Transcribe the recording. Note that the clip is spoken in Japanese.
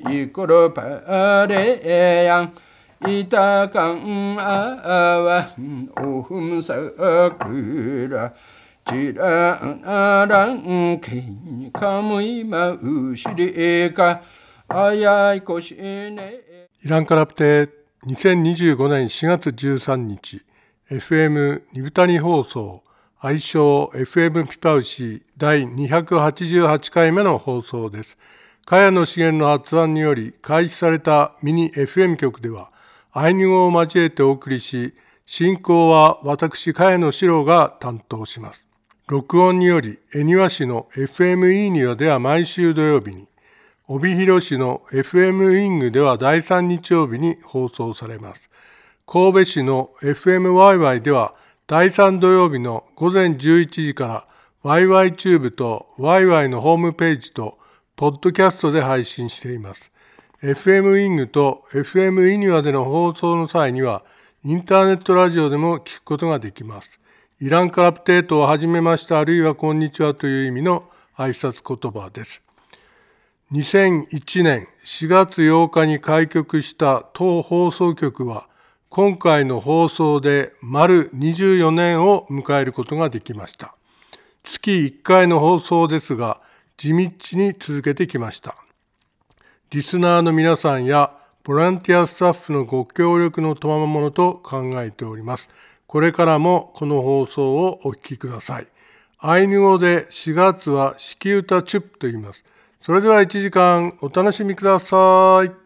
イコロパレヤンイタカンアワオフムサクラチラアランケンカムイマウシリエカアヤイコシネイランカラプテ2025年4月13日 FM ニブタニ放送愛称 FM ピパウシ第288回目の放送です。茅野茂の発案により開始されたミニ FM 局ではアイヌ語を交えてお送りし、進行は私茅野史郎が担当します。録音により恵庭市の FM イーニワでは毎週土曜日に、帯広市の FM ウィングでは第3日曜日に放送されます。神戸市の FM ワイワイでは第3土曜日の午前11時からワイワイチューブとワイワイのホームページとポッドキャストで配信しています。FM ウィングと FM イニワでの放送の際にはインターネットラジオでも聞くことができます。イランカラプテートをはじめましたあるいはこんにちはという意味の挨拶言葉です。2001年4月8日に開局した当放送局は今回の放送で丸24年を迎えることができました。月1回の放送ですが地道に続けてきました。リスナーの皆さんやボランティアスタッフのご協力の賜物と考えております。これからもこの放送をお聞きください。アイヌ語で4月はシキウタチュップと言います。それでは1時間お楽しみください。